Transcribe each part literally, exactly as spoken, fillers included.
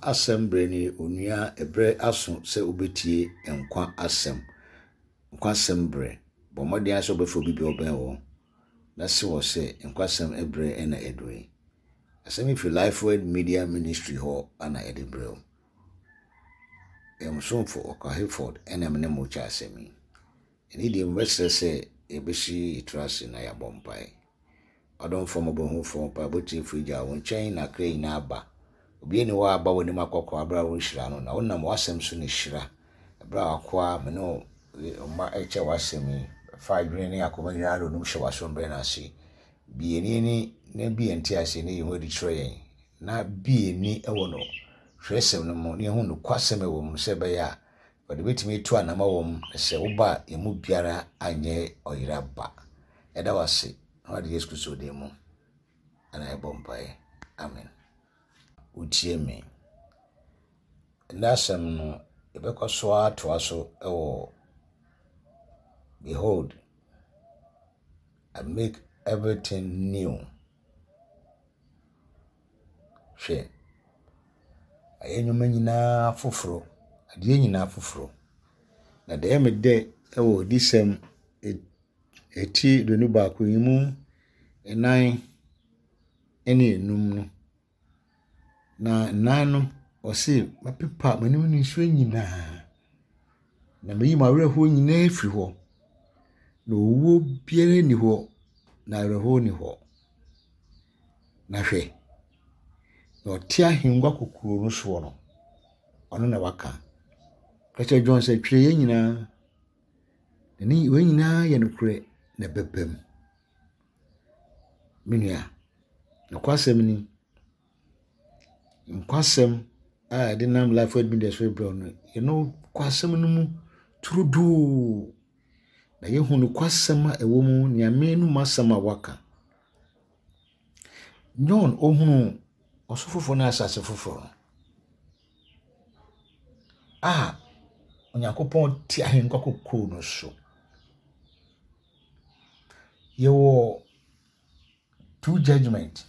assembly ni onua ebre aso se obetie enkwa asem enkwa assembly bo modi aso be fo bibi oben wo na se wo se enkwa asem ebre ena edwe asem if Lifeway Media Ministry ho ana edebro em so for Okaheford ena me mo cha asemi eni di investor se ebeshi trust na ya bompai odon form obo ho form pa boti frija won chain na kre na aba obi ni wa aba woni makokọ abra won hira no na wonam wasem so ni hira abra akwa me no ma eche wasemi five green ni akoma yaro no hwe waso mbre na ase bi eni ni na bi enti ase ni yeho di tray na bi eni ewo no hwesem no mo ni hu no kwasem ewo mu se be ya but betimi tu anama wo mu se wo ba emu biara anye oyira ba eda wase na de Yesu Kristo de mu ana e bompai amen utie me nasem no ebekoso atoaso ewo behold I make everything new she ayenyuma nyina foforo ade nyina foforo na de me de ewo disem eti donu ba ko yimu enan ene enum no na nanu osi mapepa manim ni nso nyina na meyi mawre ho nyina efri ho na owo biere ni ho na reho ni ho na hwe na otia hingwa kokuro no so no ono na waka kacha John say twe nyina ni we nyina ye no kure na bepem minia na kwasem ni nkwasem a de nam Lifeway Media so bro you know kwasem no mu trudu na ye hu no kwasem a ewo mu ni amenu masam a waka John ohunu osofofo na asase foforo ah Onyankopon ti ahenkwa kokko no so yewo two judgment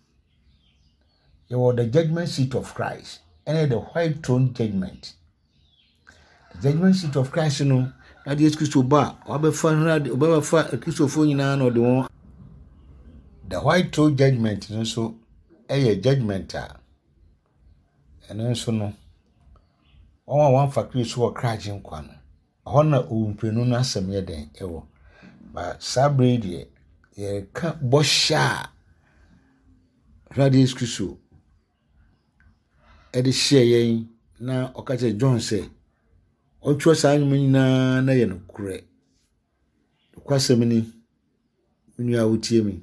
yewo the judgment seat of Christ and the white throne judgment the judgment seat of Christ no na de Yesu Kristo ba obefa na obefa Kristofo nyina na de won the white throne judgment no so eye judgment a eno so no won wan fa Kristo wo kraje nkwa no ho na owumpenu no asem ye den ewo ba sabrede ye ka bosha radio Kristo edi hye na okache John say ontwo saa nyum nyina na ye no kure kwasem ni nua wotie mi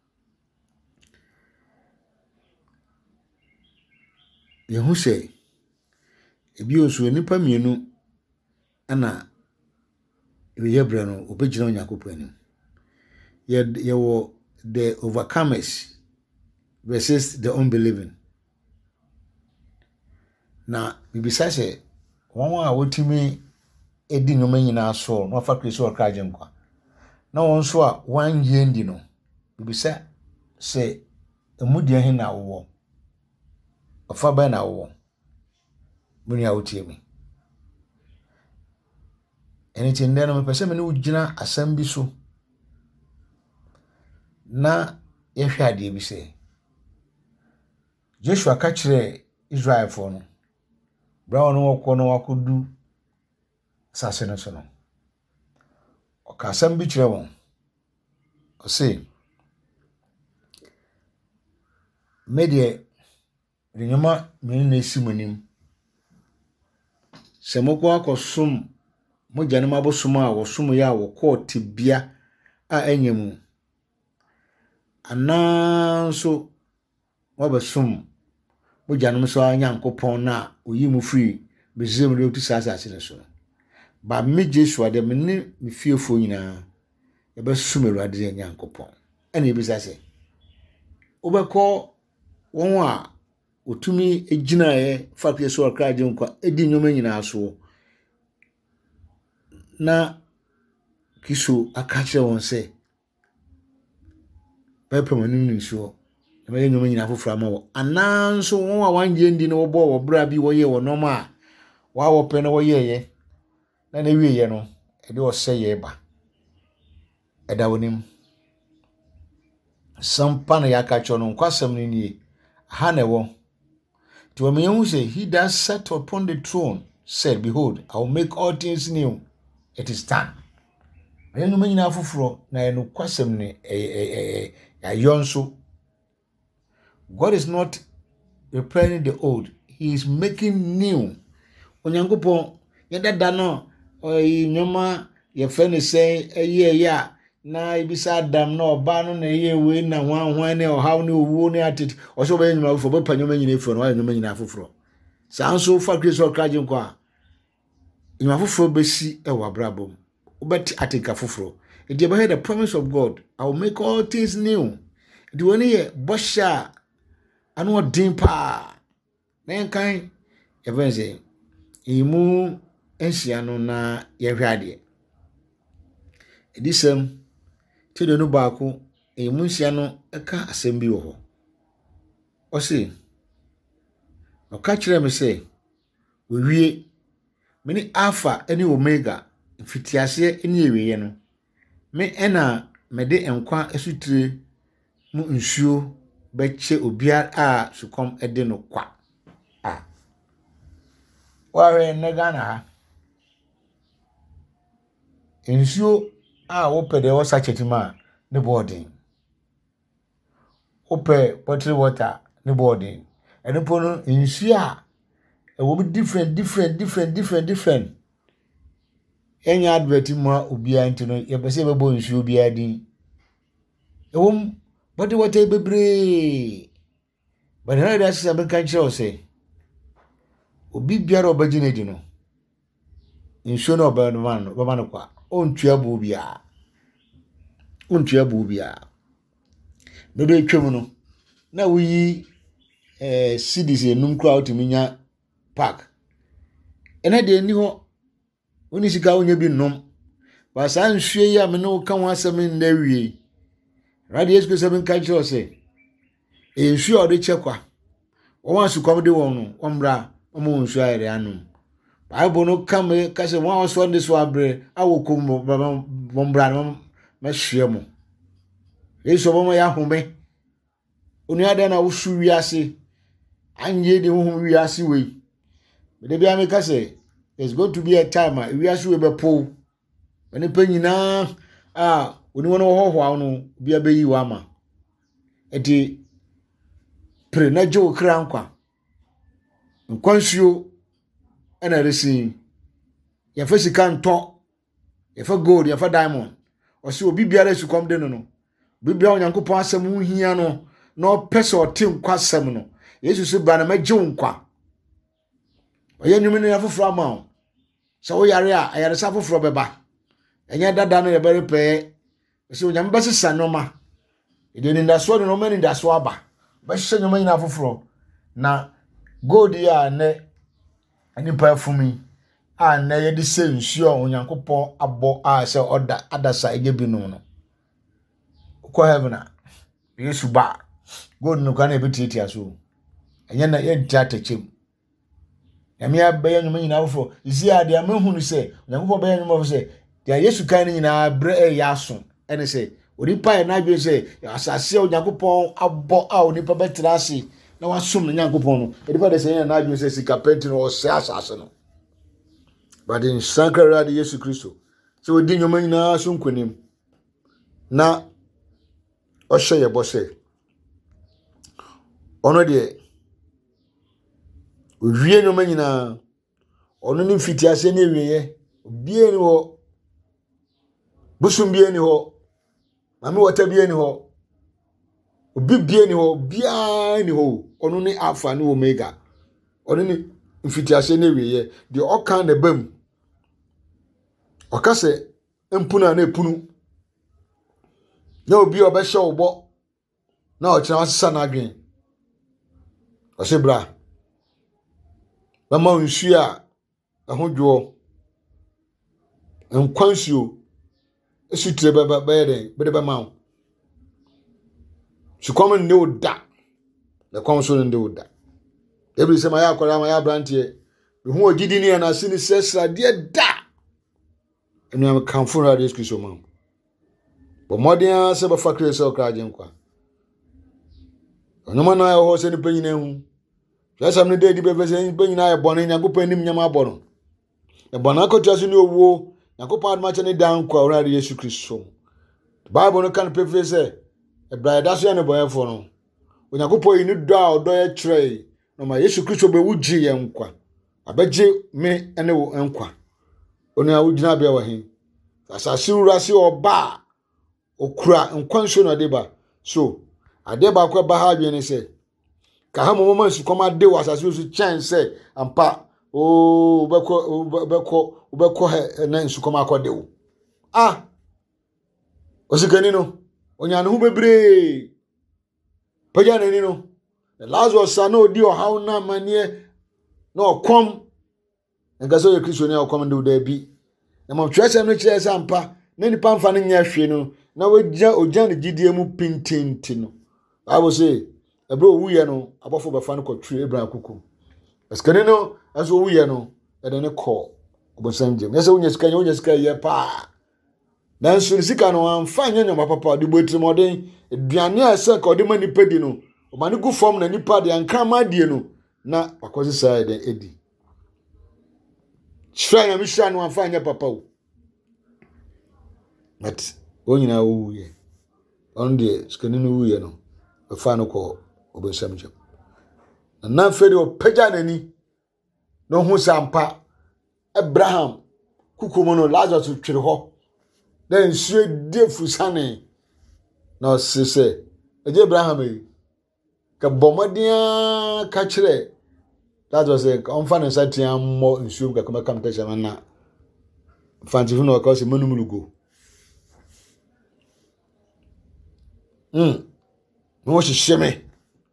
ye hu say ebi osu nipa mienu ana ye bre no obegina Onyankopon anim ye ye wo the overcomers versus the unbelieving na bibisa se won a wotimi edi nyoma nyina so no fa Kristookraje nkwa na won so a wan ye ndi no bibisa se emudi ahin na wo ofa ba na wo muni a wotie mi eni tinde no me pese me ne ugina asam bi so na ye hwe ade bi se Joshua ka kire Israel fo no bra no woko no wakodu sase no so no o ka asam bi kire won o se media rinyoma me na esimunim se moko akosum mo janema bosom a wosum ya wo court bia a anyemu ananso wabasum mo janema so Nyankopon na oyimu free bezem re otisasa ase so ba me Joshua de me ne me fiefo nyina e basum Awurade Nyankopon ene e bisa se obekọ won a otumi ejina e fa Kristookraje nkwa edi nyoma nyina so na Kristo akache won se pepe manim nsuo na me nyoma nyina foforo ama wo ananso won a wanje ndi no bo wo bra bi wo ye wo normal wa wo pe no wo ye ye na na wie ye no e de wo se ye ba e da wonim sampa na yaka cho no kwasam ni nie ha na wo to me hu say he that sat upon the throne said, behold, I will make all things new. It is done. Me nyoma nyina foforo na e no kwasam ni e e e yonso. God is not repairing the old. He is making new. Onyankopon yedada no oyi nyoma ye fe ne say eye ya na ibisa adam na oba no na ye we na hwan hwan ne ohaw ne owu ne atiti o so be nyuma fo be pa nyoma nyina fo no wa nyoma nyina foforo sa nso fa kristo kraje nko a nyoma foforo be si e wa brabom obeti atika foforo e dey behind the promise of God. I will make all things new. The one ye bosha anu din pa na enkan evenze imu ensia no na ye hwade edisem tedo no baako imu ensia no eka asem bi wo ho o se o ka kire me se we wie meni alpha eni omega mfitiase eni ewiye no me ena mede enkwa esutire mu nsuo beche obia a sukom ede no kwa ah ware nega na nsuo a wo pede wo sachetima ne boarding ope bottled water ne boarding eno pono nsuo a e wo be different different different different different enya advert mu obia ntino ye pese be bo nsuo obia din e wo bottled water bebre but na da se be kan kire o se obi biara obagine di no nsuo no oba no man no baba no kwa ontua bu bia ontua bu bia no do etwem no na wuyi eh cities enum kra otiminya park ena de ni ho oni sika onya bi nom ba san hwe ya me no ka ho asem na wie radio esku seven ka kire o se e hwe o de chekwa o wan su kom de won no omra omo nsu ayre anum Bible no come kase wan o so ndis wa bre awokum bombra no ma hwe mo yeso bomo ya home onu ade na wo su wiase anye de ho wiase we me bia me kase there's going to be a time a wiase we be po ene pa nyina ah oni wono ho ho no bia be yi wa ma eti pre na jo kra nkwa nkwansuo ena resi ya fa sika nto ya fa gold ya fa diamond o se obi biara su kom de no no bibia onyankopon asem hu hia no no pese o te nkwa asem no yesu se ba na magye nkwa oye nyume ne afoforo ama so wo yare a ayare sa afoforo beba enya dada no ye bere pe se onyam ba sesa noma ide ni ndaso no mani ndaso aba ba hye nyoma nyina afoforo na gold ya ne ani pa fumi a na ye de se nsuo onyankopon abo a se oda adasa ege bi no no ko heaven a yesu ba gold no kan e betiti aso enya na ye data chem yamia be nyuma nyina afoforo isi ade amahunu se onyankopon be nyuma afoforo se dia yesu kan nyina bre e yaso ene se onipa e na adwe se asase onyankopon abo a onipa betra ase na wasum na nyankopon no onipa de se na adwe se sika penti no o se asase no but in sankara de yesu kristo se odi nyuma nyina so nkonim na o hye ye bo se ono de owie nyuma nyina ono ni mfiti ase na ewiye bie ni ho busum bie ni ho mami wata bie ni ho obi bie ni ho bia ni ho ono ni alpha ni omega ono ni mfiti ase na ewiye de okan na bam okase empuna na epunu na obi obehye obo na ochira wasesa na adwen osebra bama nsu a ahodwo nkwansuo esutire baba bayere bede bama sukom ne oda the council in the wood. Every summer, I call my brandy. Who are Gideon and I see says, dear da. And I'm come for a discussion, ma'am. But more than I said, factory so crying. No man, I was any penny. Just some day, the baby saying, Penny, I bonnet, and go penny in my bonnet. The Bonaco just in your woe, and go part much any down, quite Jesus Christ. The Bible can't pay say, a bride that's any boy for no. When I go put in a dow, do a tray, no my Jesus Christ will be wood G and qua. I bet you me and no enqua. Only I would not be over him. As I see Rassi or bar or cry and quantion or deba. So, I deba qua bahabi and say, Kahama moments to come out there was as usual chance say, and pa, oh, Beko, Beko, Beko, and then to come out de. Ah, was it canino? On yan who be brave. Pajanino. The last was Sano, dear, how na mania. No, come. And Gaso Christian now come and do there be. The mom treasure and rich as ampa, many pound fanning yashino. Now we jan the G D M pintin tino. I will say, a bro we know about for the fan called tree Abraham Cuckoo. As canino, as we know, and then a call. But Saint James, yes, when you scan your sky, ya pa. Then soon sick and one fine young papa, the boy to modern, a Diania circle, or the money pedino, or Manuku form and party and come my dear. Na wakozi side edi. Try na mission one fanya papa. But when na wo ye. On the skani no wo ye no. E fa no ko obesam jam. Na na feri o pagya nani. No hu sampa. Abraham kukumo no Lazarus twere ho. Then sue defu sane. Na se se. E Abraham e ka bomodia ka kire. That was a confan and satian more in shoe ka come come tell na fancy no cause manumugo. Hmm. No she sheme.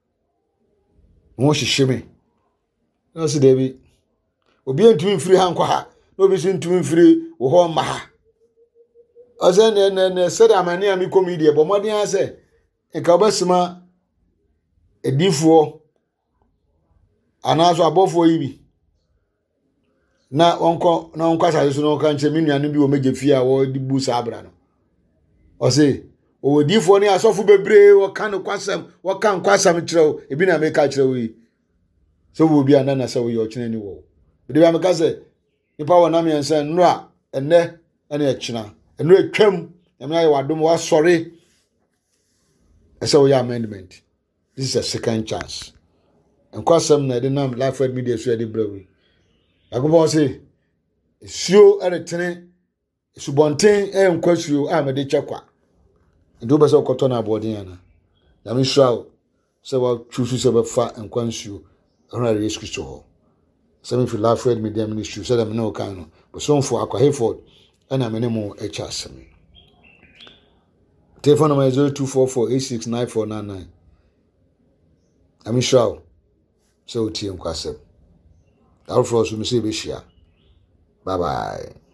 No she sheme. No see David. Obi entumi free han kwa ha. No be so entumi free wo ho ma ha. Oze ne ne ne said amani ami comedy bomodia say e ka obasima edifo anaso abofo yi bi na onko na onko asase no kan che menu anu bi o meje fia wo di bu sabra no o se o difo ni asofo bebre wo kan kwasam wo kan kwasam kirew ebi na me ka kirew yi so wo bi anana se wo yo kina ni wo de ba me ka se nipa wo na me ense no a enne ene e kina eno atwam em na ye wadom wa sorry ese wo ya amendment. This is a second chance. And kwasam na de nam life word media so de brawi. Agobo say suo eretene subonten e nkwasuo a me de chekwa. Ndo be so koto na boarding ana. Na me sure say wa chusu se be fa nkwansuo ona re Kristo ho. Some if life word media ministry say them no kan no. But some for akwa Hayford ana me ne mo e chasem. Telephone number zero two four four eight six nine four nine nine. I'm sure. So, T M Kwasem. I'll force you to see. Bye bye.